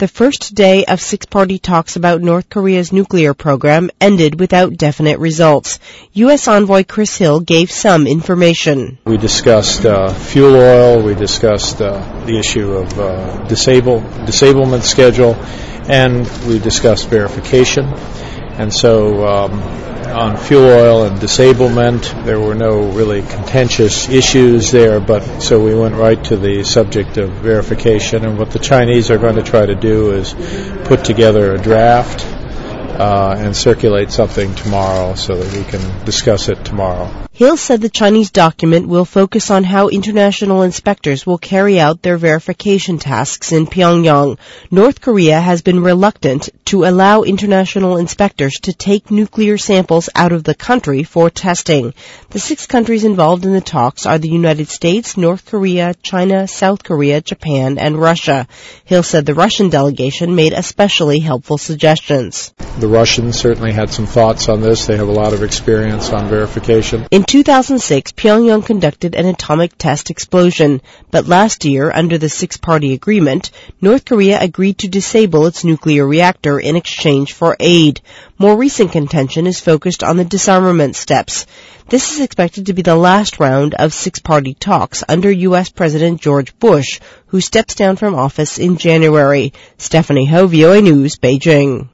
The first day of six-party talks about North Korea's nuclear program ended without definite results. U.S. envoy Chris Hill gave some information. We discussed fuel oil, we discussed the issue of disablement schedule, and we discussed verification. And so on fuel oil and disablement, there were no really contentious issues there, but so we went right to the subject of verification. And what the Chinese are going to try to do is put together a draft and circulate something tomorrow so that we can discuss it tomorrow. Hill said the Chinese document will focus on how international inspectors will carry out their verification tasks in Pyongyang. North Korea has been reluctant to allow international inspectors to take nuclear samples out of the country for testing. The 6 countries involved in the talks are the United States, North Korea, China, South Korea, Japan, and Russia. Hill said the Russian delegation made especially helpful suggestions. The Russians certainly had some thoughts on this. They have a lot of experience on verification. In 2006, Pyongyang conducted an atomic test explosion, but last year, under the 6-party agreement, North Korea agreed to disable its nuclear reactor in exchange for aid. More recent contention is focused on the disarmament steps. This is expected to be the last round of 6-party talks under U.S. President George Bush, who steps down from office in January. Stephanie Ho, VOA News, Beijing.